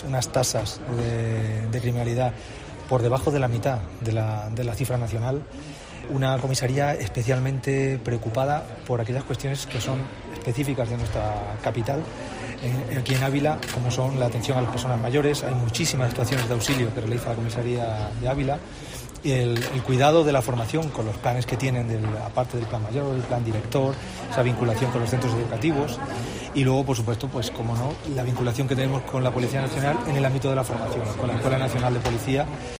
unas tasas de criminalidad por debajo de la mitad de la cifra nacional. Una comisaría especialmente preocupada por aquellas cuestiones que son específicas de nuestra capital. Aquí en Ávila, como son la atención a las personas mayores, hay muchísimas actuaciones de auxilio que realiza la comisaría de Ávila. Y el cuidado de la formación con los planes que tienen, aparte del plan mayor, el plan director, esa vinculación con los centros educativos y luego, por supuesto, pues como no, la vinculación que tenemos con la Policía Nacional en el ámbito de la formación, con la Escuela Nacional de Policía.